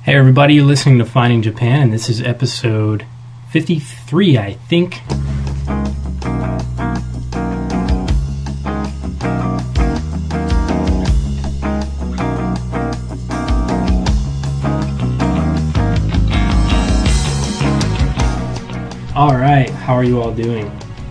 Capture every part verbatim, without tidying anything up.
Hey everybody, you're listening to Finding Japan, and this is episode fifty-three, I think. Alright, how are you all doing?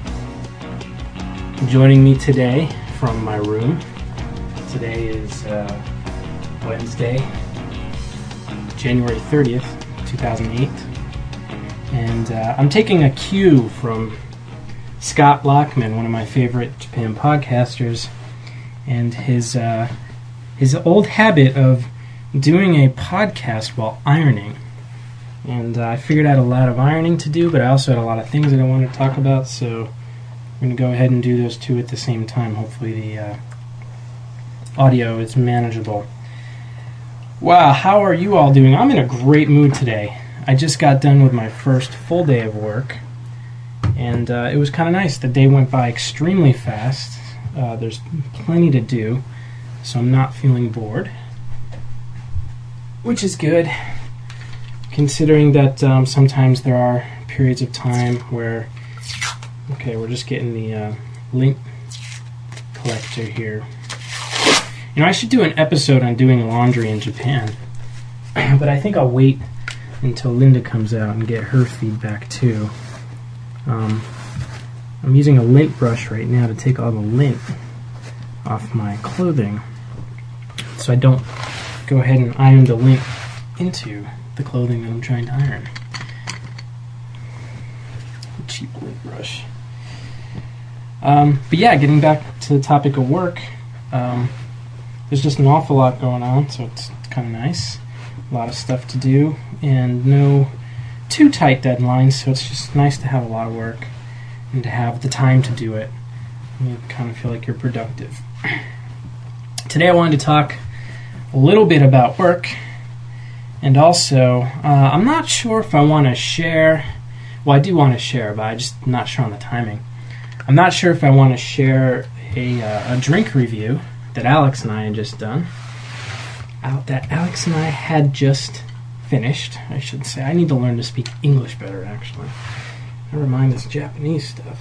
Joining me today from my room. Today is uh, Wednesday, January thirtieth, two thousand eight, and uh, I'm taking a cue from Scott Lockman, one of my favorite Japan podcasters, and his uh, his old habit of doing a podcast while ironing. And uh, I figured I had a lot of ironing to do, but I also had a lot of things that I wanted to talk about, so I'm going to go ahead and do those two at the same time. Hopefully the uh, audio is manageable. Wow, how are you all doing? I'm in a great mood today. I just got done with my first full day of work, and uh, it was kind of nice. The day went by extremely fast. Uh, there's plenty to do, so I'm not feeling bored, which is good, considering that um, sometimes there are periods of time where, okay, we're just getting the uh, lint collector here. You know, I should do an episode on doing laundry in Japan, but I think I'll wait until Linda comes out and get her feedback too. Um, I'm using a lint brush right now to take all the lint off my clothing, so I don't go ahead and iron the lint into the clothing that I'm trying to iron. A cheap lint brush. Um, but yeah, getting back to the topic of work. Um, There's just an awful lot going on, so it's kind of nice. A lot of stuff to do, and no too tight deadlines, so it's just nice to have a lot of work and to have the time to do it. You kind of feel like you're productive. Today I wanted to talk a little bit about work, and also, uh, I'm not sure if I want to share, well I do want to share, but I'm just not sure on the timing. I'm not sure if I want to share a, uh, a drink review that Alex and I had just done. Out that Alex and I had just finished, I should say. I need to learn to speak English better, actually. Never mind this Japanese stuff.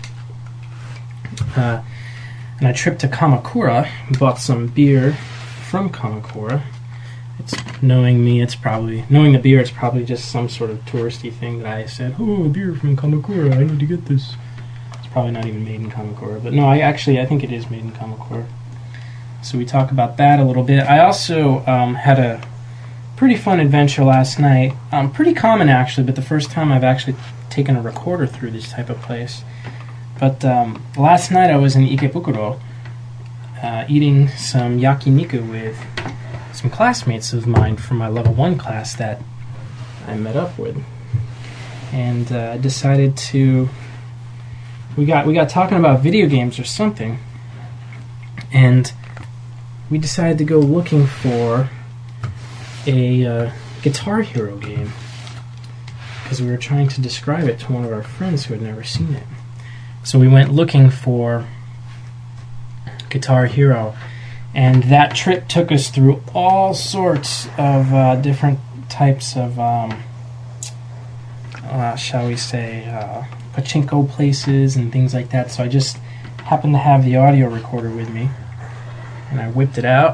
Uh, and I tripped to Kamakura, bought some beer from Kamakura. It's knowing me, it's probably knowing the beer. It's probably just some sort of touristy thing that I said. Oh, a beer from Kamakura. I need to get this. It's probably not even made in Kamakura, but no, I actually I think it is made in Kamakura. So we talk about that a little bit. I also um, had a pretty fun adventure last night. Um, pretty common, actually, but the first time I've actually taken a recorder through this type of place. But um, last night I was in Ikebukuro uh, eating some yakiniku with some classmates of mine from my level one class that I met up with. And I uh, decided to... We got, we got talking about video games or something. And we decided to go looking for a uh, Guitar Hero game because we were trying to describe it to one of our friends who had never seen it. So we went looking for Guitar Hero, and that trip took us through all sorts of uh, different types of, um, uh, shall we say, uh, pachinko places and things like that. So I just happened to have the audio recorder with me, and I whipped it out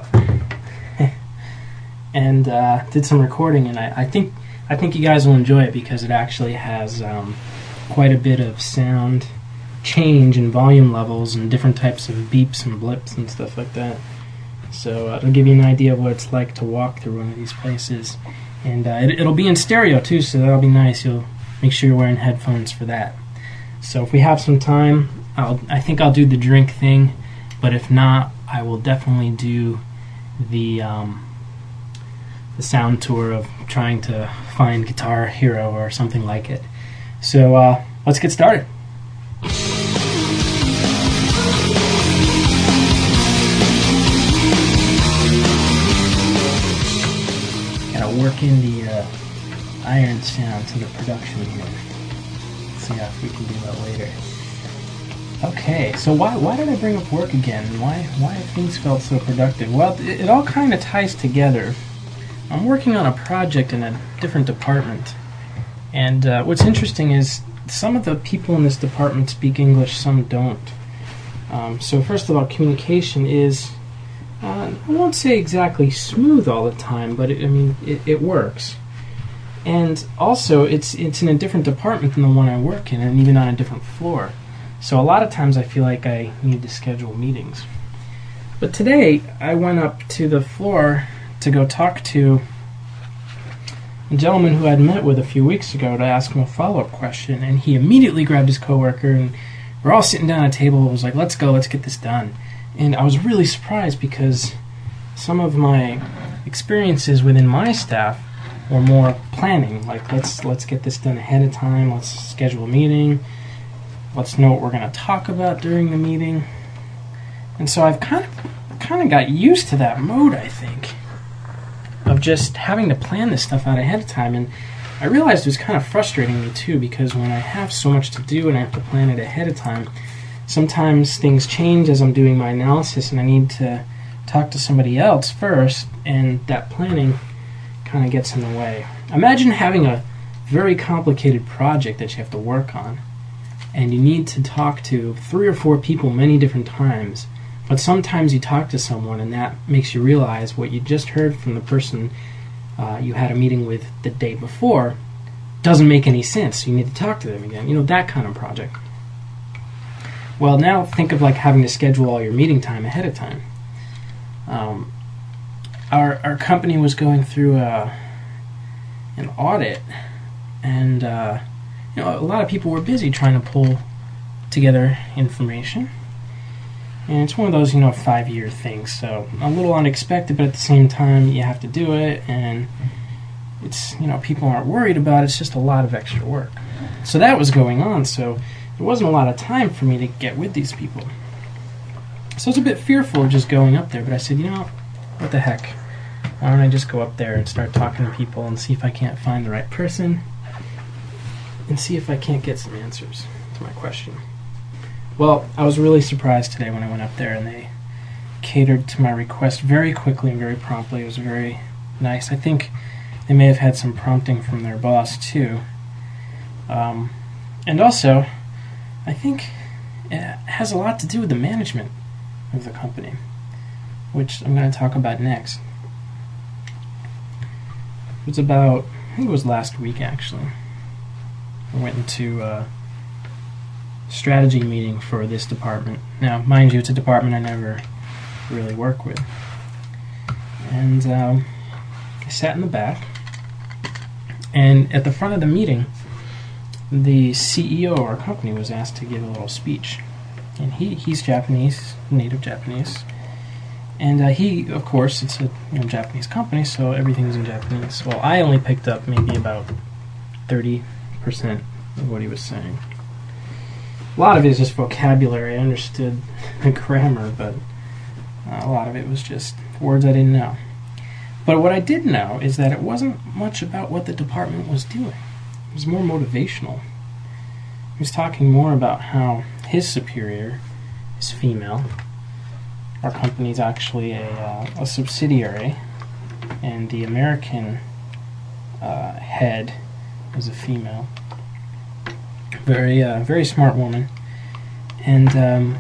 and uh, did some recording, and I, I think I think you guys will enjoy it because it actually has um, quite a bit of sound change and volume levels and different types of beeps and blips and stuff like that. So uh, it'll give you an idea of what it's like to walk through one of these places, and uh, it, it'll be in stereo too, so that'll be nice. You'll make sure you're wearing headphones for that. So if we have some time, I'll, I think I'll do the drink thing, but if not, I will definitely do the um, the sound tour of trying to find Guitar Hero or something like it. So uh, let's get started. Gotta work in the uh, iron sound to the production here. Let's see if we can do that later. Okay, so why why did I bring up work again? Why why have things felt so productive? Well, it, it all kind of ties together. I'm working on a project in a different department. And uh, what's interesting is some of the people in this department speak English, some don't. Um, so first of all, communication is, uh, I won't say exactly smooth all the time, but it, I mean, it, it works. And also, it's it's in a different department than the one I work in, and even on a different floor. So a lot of times I feel like I need to schedule meetings. But today, I went up to the floor to go talk to a gentleman who I'd met with a few weeks ago to ask him a follow-up question, and he immediately grabbed his coworker, and we're all sitting down at a table and was like, let's go, let's get this done. And I was really surprised because some of my experiences within my staff were more planning, like let's let's get this done ahead of time, let's schedule a meeting, let's know what we're going to talk about during the meeting. And so I've kind of kind of got used to that mode, I think, of just having to plan this stuff out ahead of time. And I realized it was kind of frustrating me too, because when I have so much to do and I have to plan it ahead of time, sometimes things change as I'm doing my analysis and I need to talk to somebody else first, and that planning kind of gets in the way. Imagine having a very complicated project that you have to work on, and you need to talk to three or four people many different times, but sometimes you talk to someone and that makes you realize what you just heard from the person uh, you had a meeting with the day before doesn't make any sense, so you need to talk to them again. You know, that kind of project. Well, now think of like having to schedule all your meeting time ahead of time. Um, Our our company was going through a, an audit, and uh, you know, a lot of people were busy trying to pull together information. And it's one of those, you know, five-year things, so a little unexpected, but at the same time, you have to do it, and it's, you know, people aren't worried about it, it's just a lot of extra work. So that was going on, so there wasn't a lot of time for me to get with these people. So I was a bit fearful of just going up there, but I said, you know, what the heck? Why don't I just go up there and start talking to people and see if I can't find the right person and see if I can't get some answers to my question. Well, I was really surprised today when I went up there and they catered to my request very quickly and very promptly. It was very nice. I think they may have had some prompting from their boss too. Um, and also, I think it has a lot to do with the management of the company, which I'm going to talk about next. It was about, I think it was last week actually. I went into a strategy meeting for this department. Now, mind you, it's a department I never really work with. And um, I sat in the back, and at the front of the meeting, the C E O of our company was asked to give a little speech. And he, he's Japanese, native Japanese. And uh, he, of course, it's a you know, Japanese company, so everything's in Japanese. Well, I only picked up maybe about thirty percent of what he was saying. A lot of it is just vocabulary. I understood the grammar, but uh, a lot of it was just words I didn't know. But what I did know is that it wasn't much about what the department was doing. It was more motivational. He was talking more about how his superior is female. Our company is actually a, uh, a subsidiary, and the American uh, head is a female. Very, uh, very smart woman. And um,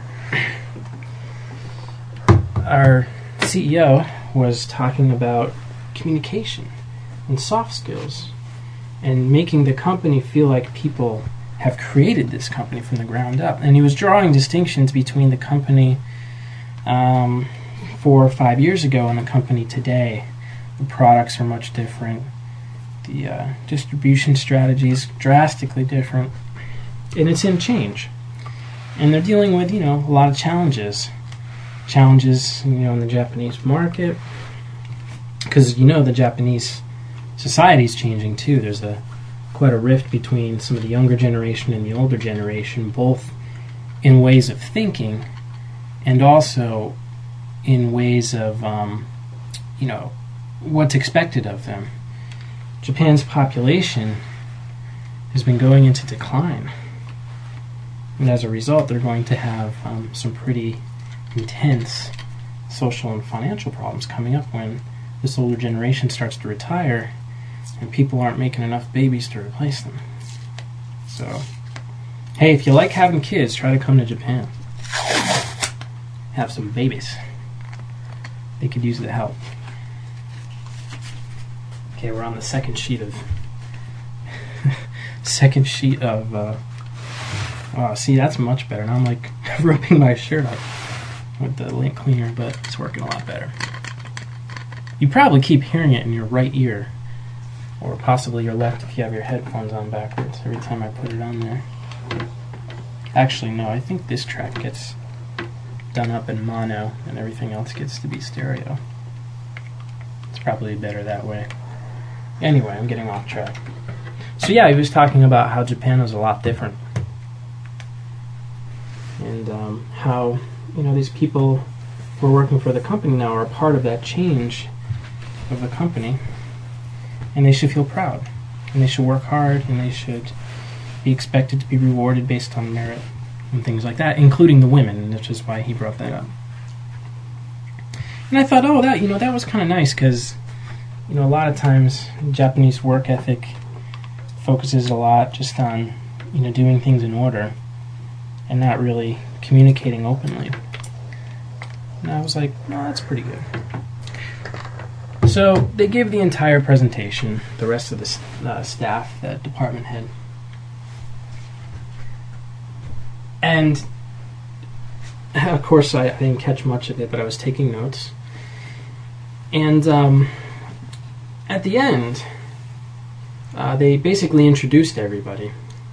our C E O was talking about communication and soft skills and making the company feel like people have created this company from the ground up. And he was drawing distinctions between the company um, four or five years ago and the company today. The products are much different. The uh, distribution strategy is drastically different. And it's in change. And they're dealing with, you know, a lot of challenges. Challenges, you know, in the Japanese market. Because, you know, the Japanese society is changing too. There's a quite a rift between some of the younger generation and the older generation, both in ways of thinking and also in ways of, um, you know, what's expected of them. Japan's population has been going into decline. And as a result, they're going to have um, some pretty intense social and financial problems coming up when this older generation starts to retire, and people aren't making enough babies to replace them. So, hey, if you like having kids, try to come to Japan. Have some babies. They could use the help. Okay, we're on the second sheet of second sheet of uh oh, see, that's much better. Now I'm like rubbing my shirt off with the lint cleaner, but it's working a lot better. You probably keep hearing it in your right ear, or possibly your left if you have your headphones on backwards every time I put it on there. Actually, no, I think this track gets done up in mono and everything else gets to be stereo. It's probably better that way. Anyway, I'm getting off track. So yeah, he was talking about how Japan is a lot different. And um, how, you know, these people who are working for the company now are a part of that change of the company. And they should feel proud. And they should work hard, and they should be expected to be rewarded based on merit and things like that, including the women, which is why he brought that up. And I thought, oh, that, you know, that was kind of nice, because, you know, a lot of times Japanese work ethic focuses a lot just on, you know, doing things in order and not really communicating openly. And I was like, no, that's pretty good. So they gave the entire presentation, the rest of the uh, staff, the department head. And, of course, I, I didn't catch much of it, but I was taking notes. And um, at the end, uh, they basically introduced everybody.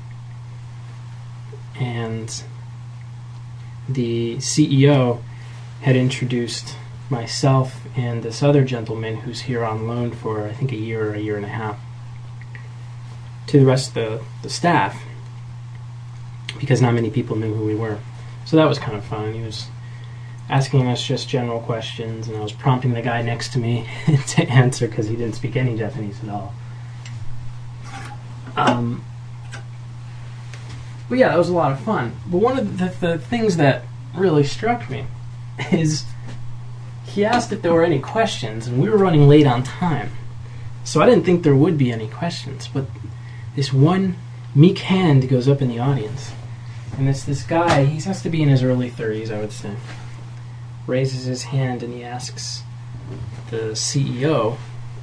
And the C E O had introduced myself and this other gentleman who's here on loan for, I think, a year or a year and a half, to the rest of the, the staff, because not many people knew who we were. So that was kind of fun. He was asking us just general questions, and I was prompting the guy next to me to answer because he didn't speak any Japanese at all. Um, but yeah, that was a lot of fun. But one of the, the things that really struck me is he asked if there were any questions, and we were running late on time. So I didn't think there would be any questions, but this one meek hand goes up in the audience. And it's this guy, he has to be in his early thirties, I would say, raises his hand and he asks the C E O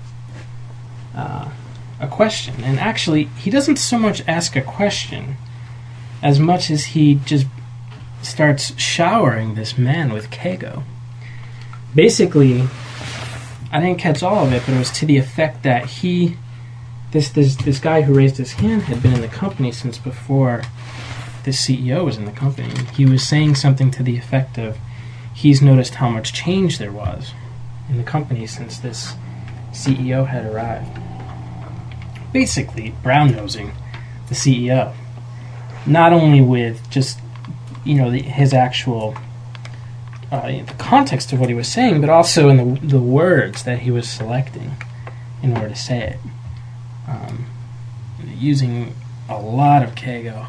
uh, a question. And actually, he doesn't so much ask a question as much as he just starts showering this man with keigo. Basically, I didn't catch all of it, but it was to the effect that he, this this this guy who raised his hand had been in the company since before the C E O was in the company. He was saying something to the effect of, he's noticed how much change there was in the company since this C E O had arrived. Basically, brown-nosing the C E O. Not only with just, you know, the, his actual, uh, the context of what he was saying, but also in the, the words that he was selecting in order to say it. Um, using a lot of keigo.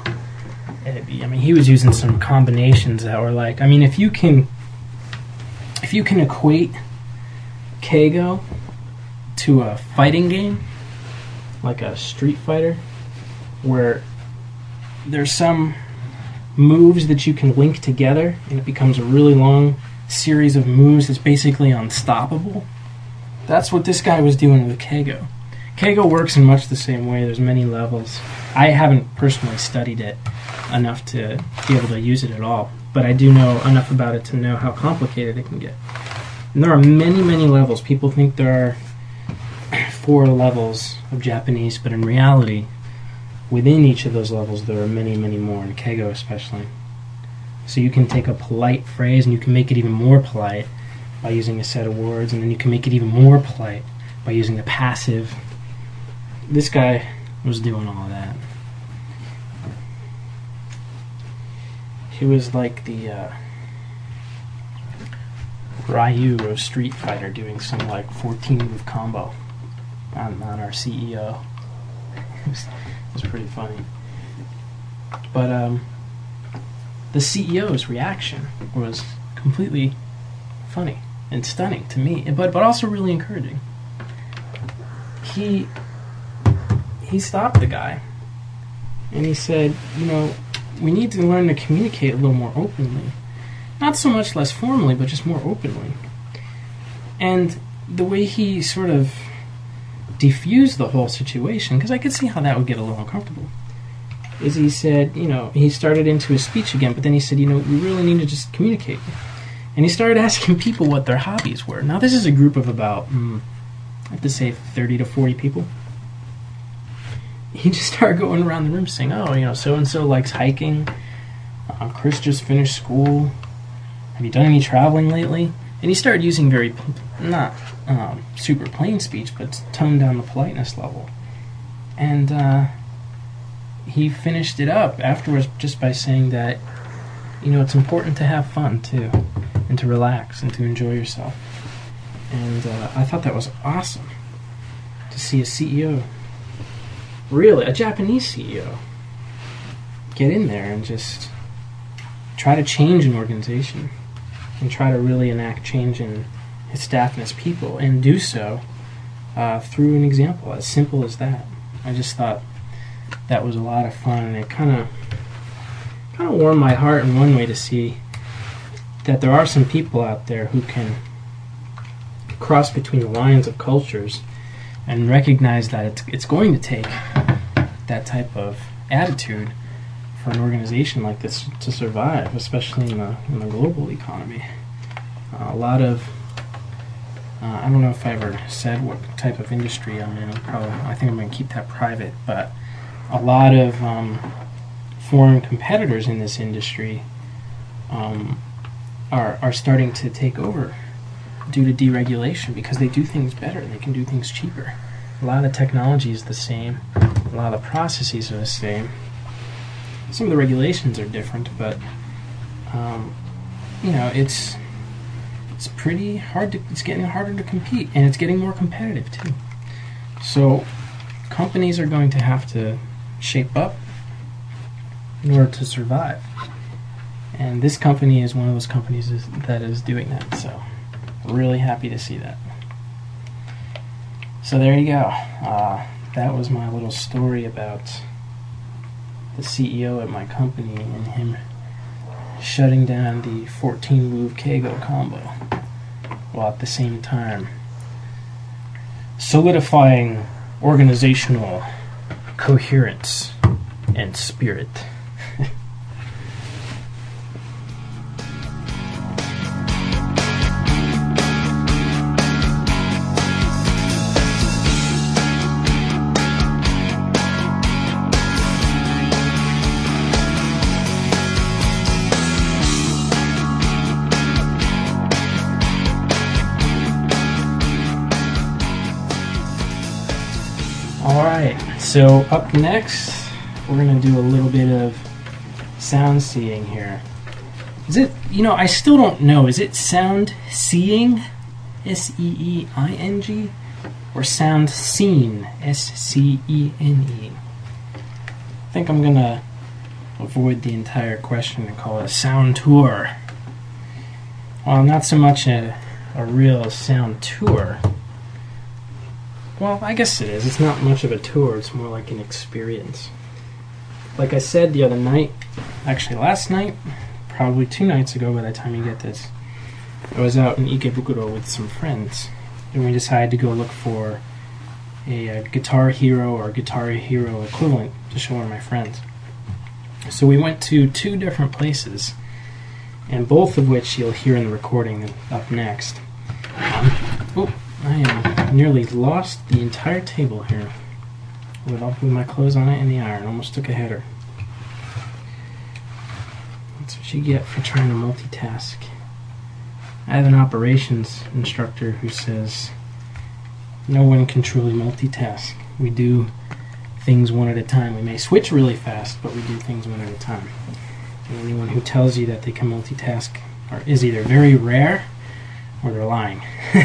I mean, he was using some combinations that were like, I mean, if you can, if you can equate keigo to a fighting game, like a Street Fighter, where there's some moves that you can link together, and it becomes a really long series of moves that's basically unstoppable. That's what this guy was doing with keigo. Keigo works in much the same way. There's many levels. I haven't personally studied it enough to be able to use it at all, but I do know enough about it to know how complicated it can get. And there are many, many levels. People think there are four levels of Japanese, but in reality, within each of those levels, there are many, many more, in keigo especially. So you can take a polite phrase and you can make it even more polite by using a set of words, and then you can make it even more polite by using the passive. This guy was doing all of that. He was like the uh, Ryu of Street Fighter, doing some like fourteen move combo on, on our C E O. It was, it was pretty funny. But um, the C E O's reaction was completely funny. and stunning to me, but but also really encouraging. He he stopped the guy, and he said, you know, we need to learn to communicate a little more openly. Not so much less formally, but just more openly. And the way he sort of diffused the whole situation, because I could see how that would get a little uncomfortable, is he said, you know, he started into his speech again, but then he said, you know, we really need to just communicate. And he started asking people what their hobbies were. Now, this is a group of about, mm, I have to say, thirty to forty people. He just started going around the room saying, oh, you know, so-and-so likes hiking. Uh, Chris just finished school. Have you done any traveling lately? And he started using very, not um, super plain speech, but toned down the politeness level. And uh, he finished it up afterwards just by saying that, you know, it's important to have fun, too, and to relax and to enjoy yourself. And uh, I thought that was awesome to see a C E O, really, a Japanese C E O, get in there and just try to change an organization and try to really enact change in his staff and his people, and do so uh, through an example as simple as that. I just thought that was a lot of fun, and it kind of kind of warmed my heart in one way to see that there are some people out there who can cross between the lines of cultures and recognize that it's, it's going to take that type of attitude for an organization like this to survive, especially in the, in the global economy. Uh, a lot of, uh, I don't know if I ever said what type of industry I'm in. Probably, I think I'm going to keep that private, but a lot of um, foreign competitors in this industry um, are are starting to take over due to deregulation, because they do things better. They can do things cheaper. A lot of the technology is the same. A lot of the processes are the same. Some of the regulations are different, but um, you know, it's it's pretty hard to. It's getting harder to compete, and it's getting more competitive too. So companies are going to have to shape up in order to survive, and this company is one of those companies is, that is doing that. So really happy to see that. So there you go. Uh, that was my little story about the C E O at my company and him shutting down the fourteen move Keigo combo, while at the same time solidifying organizational coherence and spirit. So up next, we're going to do a little bit of sound seeing here. Is it, you know, I still don't know, is it sound seeing, S E E I N G, or sound seen, S C E N E? I think I'm going to avoid the entire question and call it a sound tour. Well, not so much a, a real sound tour. Well, I guess it is. It's not much of a tour. It's more like an experience. Like I said the other night, actually last night, probably two nights ago by the time you get this, I was out in Ikebukuro with some friends, and we decided to go look for a, a Guitar Hero or Guitar Hero equivalent to show one of my friends. So we went to two different places, and both of which you'll hear in the recording up next. Um, oh, I am nearly lost the entire table here with all my clothes on it and the iron. Almost took a header. That's what you get for trying to multitask. I have an operations instructor who says no one can truly multitask. We do things one at a time. We may switch really fast, but we do things one at a time. And anyone who tells you that they can multitask are, is either very rare or they're lying.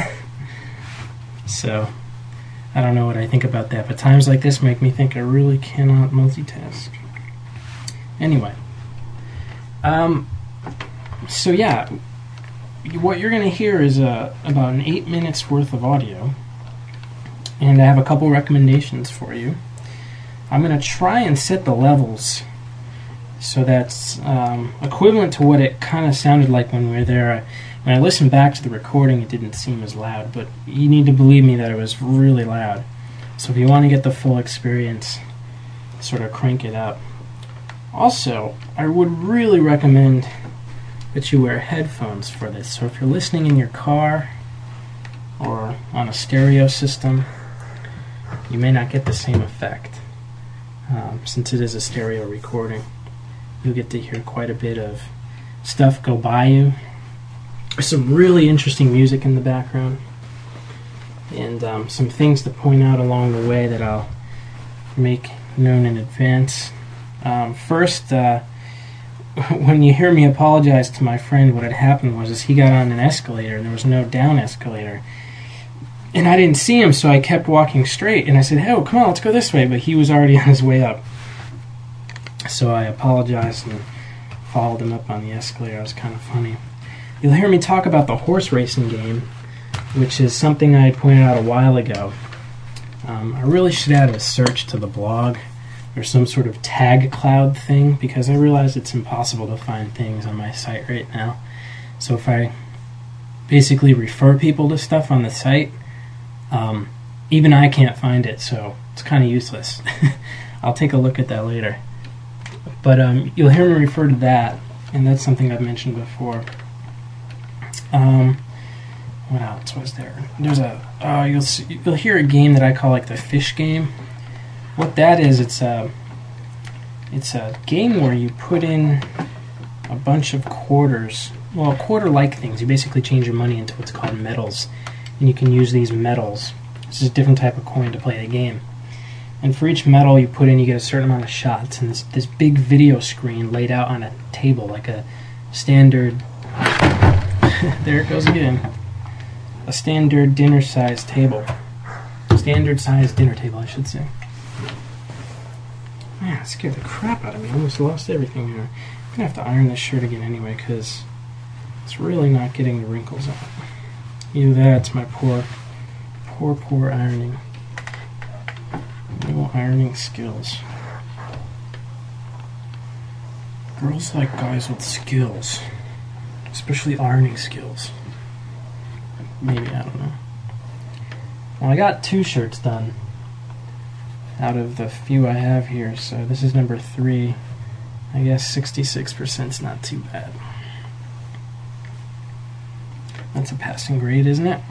So, I don't know what I think about that, but times like this make me think I really cannot multitask. Anyway, um, so yeah, what you're going to hear is uh, about an eight minutes worth of audio, and I have a couple recommendations for you. I'm going to try and set the levels so that's um, equivalent to what it kind of sounded like when we were there. When I listened back to the recording, it didn't seem as loud, but you need to believe me that it was really loud. So if you want to get the full experience, sort of crank it up. Also, I would really recommend that you wear headphones for this. So if you're listening in your car or on a stereo system, you may not get the same effect. Um, since it is a stereo recording, you'll get to hear quite a bit of stuff go by you. There's some really interesting music in the background, and um, some things to point out along the way that I'll make known in advance. Um, first, uh, when you hear me apologize to my friend, what had happened was is he got on an escalator and there was no down escalator. And I didn't see him, so I kept walking straight. And I said, hey, come on, let's go this way. But he was already on his way up. So I apologized and followed him up on the escalator. It was kind of funny. You'll hear me talk about the horse racing game, which is something I pointed out a while ago. Um, I really should add a search to the blog or some sort of tag cloud thing, because I realize it's impossible to find things on my site right now. So if I basically refer people to stuff on the site, um, even I can't find it, so it's kind of useless. I'll take a look at that later. But um, you'll hear me refer to that, and that's something I've mentioned before. Um, what else was there? There's a uh, you'll see, you'll hear a game that I call like the fish game. What that is, it's a it's a game where you put in a bunch of quarters, well, quarter-like things. You basically change your money into what's called metals, and you can use these metals. This is a different type of coin to play the game. And for each metal you put in, you get a certain amount of shots, and this this big video screen laid out on a table, like a standard. There it goes again. A standard dinner-sized table. Standard-sized dinner table, I should say. Man, it scared the crap out of me. I almost lost everything here. I'm going to have to iron this shirt again anyway, because it's really not getting the wrinkles out. Either that, it's my poor, poor, poor ironing. No ironing skills. Girls like guys with skills. Especially ironing skills. Maybe, I don't know. Well, I got two shirts done out of the few I have here, so this is number three. I guess sixty-six percent is not too bad. That's a passing grade, isn't it?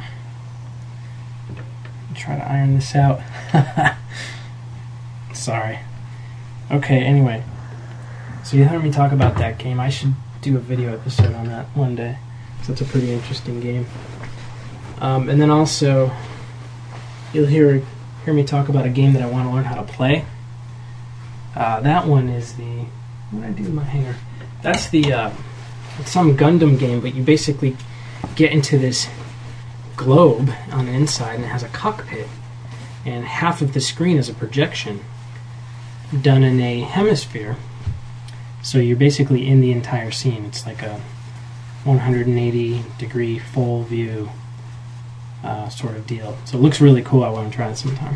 Try to iron this out. Sorry. Okay, anyway. So you heard me talk about that game. I should do a video episode on that one day, because it's a pretty interesting game. Um, and then also, you'll hear hear me talk about a game that I want to learn how to play. Uh, that one is the... What did I do with my hanger? That's the... Uh, it's some Gundam game, but you basically get into this globe on the inside, and it has a cockpit. And half of the screen is a projection done in a hemisphere. So you're basically in the entire scene. It's like a one hundred eighty degree full view uh, sort of deal. So it looks really cool. I want to try it sometime.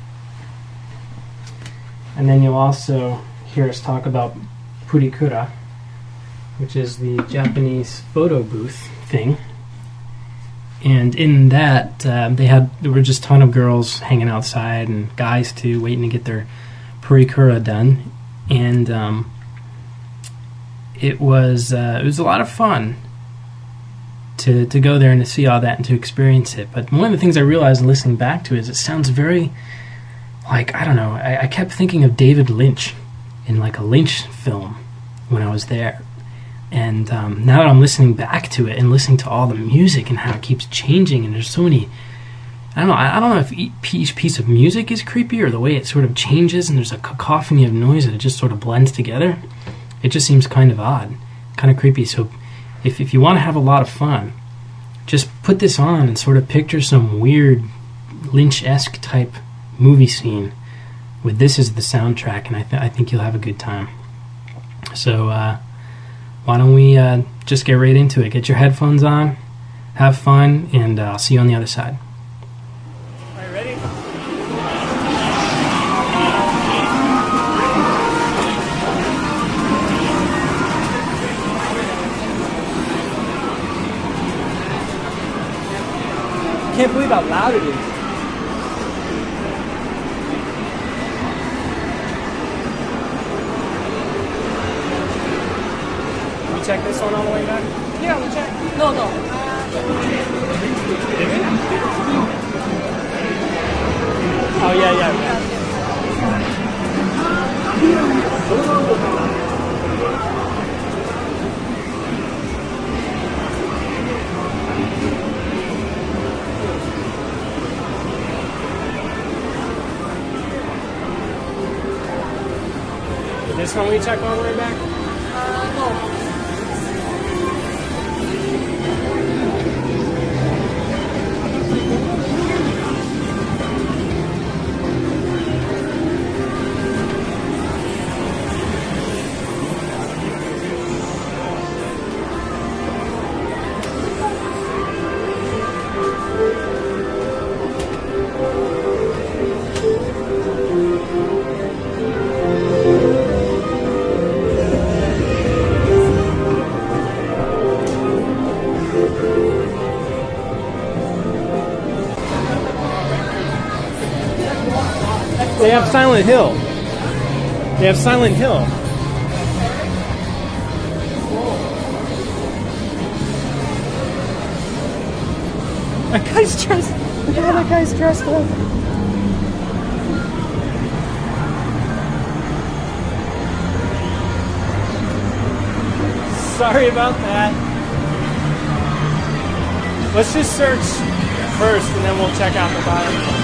And then you'll also hear us talk about Purikura, which is the Japanese photo booth thing. And in that, um, they had there were just a ton of girls hanging outside, and guys too, waiting to get their Purikura done. And um, it was uh, it was a lot of fun to to go there and to see all that and to experience it. But one of the things I realized listening back to it is it sounds very like, I don't know, I, I kept thinking of David Lynch in like a Lynch film when I was there. And um, now that I'm listening back to it and listening to all the music and how it keeps changing, and there's so many, I don't know, I, I don't know if each piece of music is creepy or the way it sort of changes and there's a cacophony of noise and it just sort of blends together. It just seems kind of odd, kind of creepy. So if, if you want to have a lot of fun, just put this on and sort of picture some weird Lynch-esque type movie scene with this as the soundtrack, and I, th- I think you'll have a good time. So uh, why don't we uh, just get right into it. Get your headphones on, Have fun, and uh, I'll see you on the other side. Are you ready? Can't believe how loud it is. You check this one on the way back? Yeah, we check. No, no. Oh, yeah, yeah. This one we check on the way back? Uh, no. They have Silent Hill. They have Silent Hill. That guy's dressed. Look at how that guy's dressed up. Sorry about that. Let's just search first, and then we'll check out the bottom.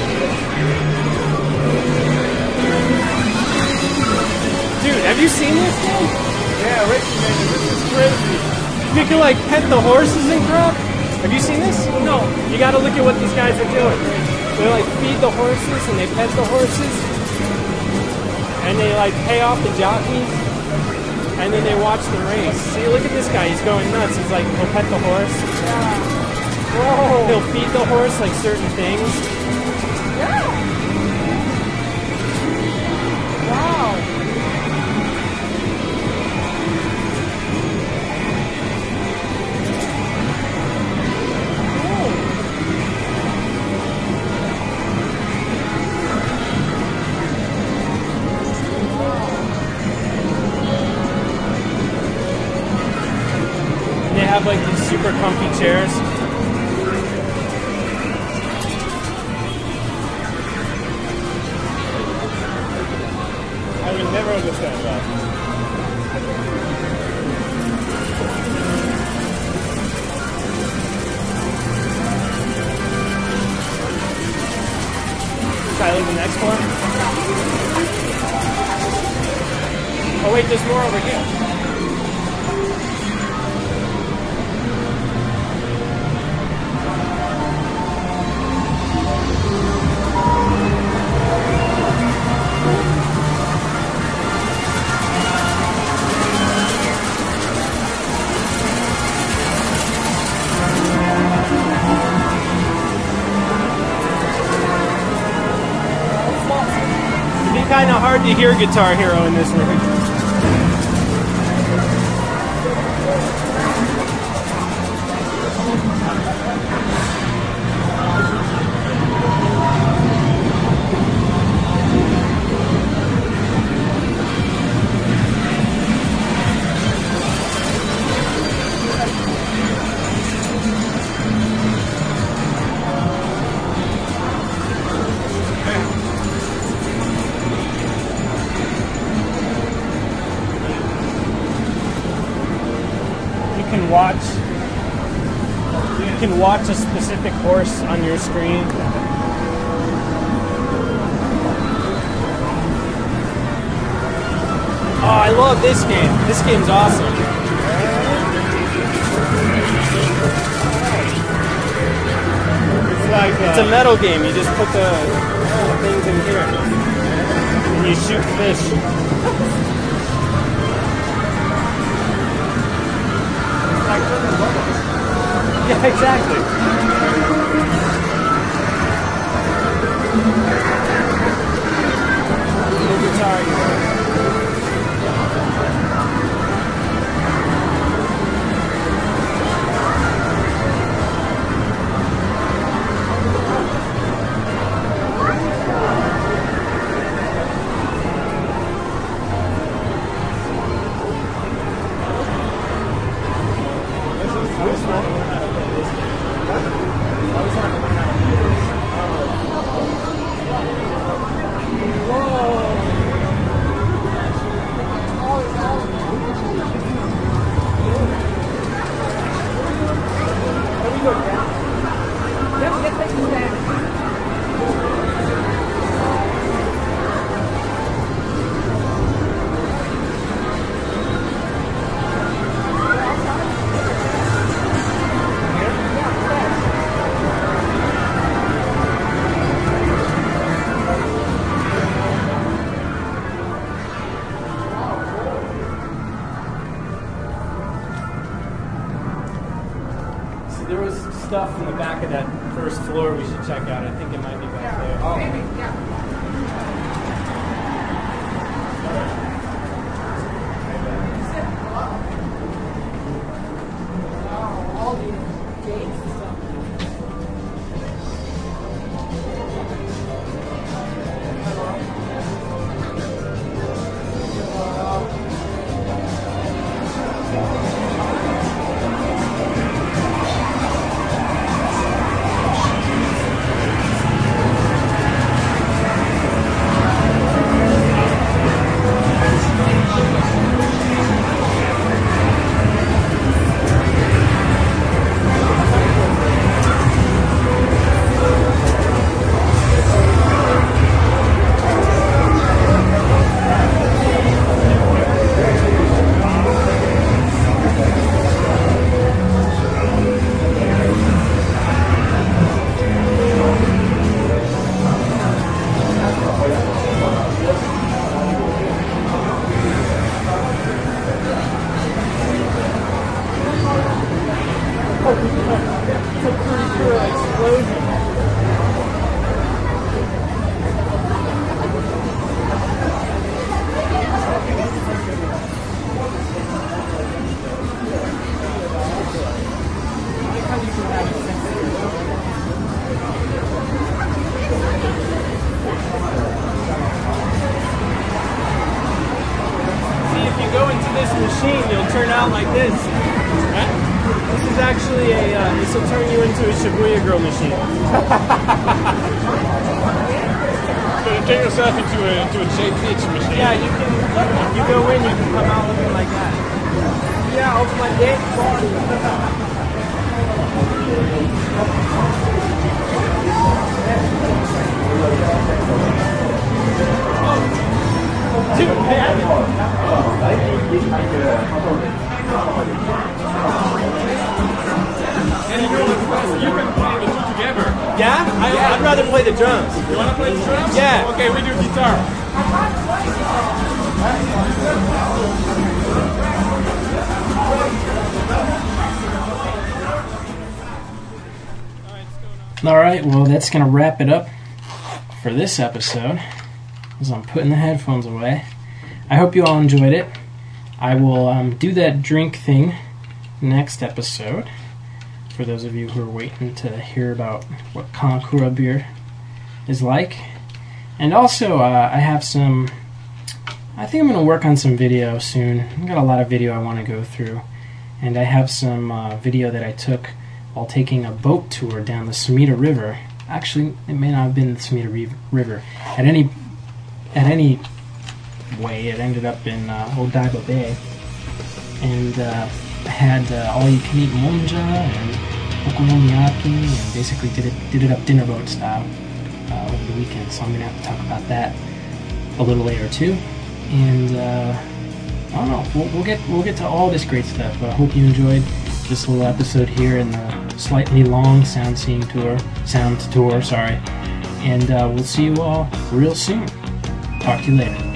Dude, have you seen this thing? Yeah, Ricky, man, this is crazy. You can like pet the horses and crap. Have you seen this? No. You gotta look at what these guys are doing. They like feed the horses and they pet the horses. And they like pay off the jockeys. And then they watch the race. See, look at this guy, he's going nuts. He's like, he'll pet the horse. Yeah. Whoa. He'll feed the horse like certain things. Yeah. Wow. They have like these super comfy chairs. I would never understand that. Try to leave the next one. Oh wait, there's more over here. Kind of hard to hear Guitar Hero in this room. Watch. You can watch a specific horse on your screen. Oh, I love this game. This game's awesome. It's like a, it's a metal game. You just put the, the things in here and you shoot fish. Yeah. Exactly. Little guitar, you know. There was stuff in the back of that first floor we should check out. I think it might be back there. Oh. All these gates and stuff. It's a pretty cool explosion. See, if you go into this machine, you'll turn out like this. This is actually a, uh, this will turn you into a Shibuya Girl machine. So you turn yourself into a, into a J P H machine? Yeah, you can, you go in, you can come out looking like that. Yeah, open my gate. Dude, man. And you can play the two together. Yeah? I, I'd rather play the drums. You want to play the drums? Yeah. Okay, we do guitar. Alright, well that's going to wrap it up for this episode as I'm putting the headphones away. I hope you all enjoyed it. I will um, do that drink thing next episode for those of you who are waiting to hear about what Kamakura beer is like. And also, uh, I have some, I think I'm going to work on some video soon. I've got a lot of video I want to go through. And I have some uh, video that I took while taking a boat tour down the Sumida River. Actually, it may not have been the Sumida River. At any, at any way, it ended up in uh, Odaiba Bay. And uh, I had uh, all-you-can-eat monja and okonomiyaki, and basically did it did it up dinner boat style uh, over the weekend. So I'm gonna have to talk about that a little later too. And uh, I don't know. We'll, we'll get we'll get to all this great stuff. But I hope you enjoyed this little episode here in the slightly long sound seeing tour, sound tour. Sorry, and uh, we'll see you all real soon. Talk to you later.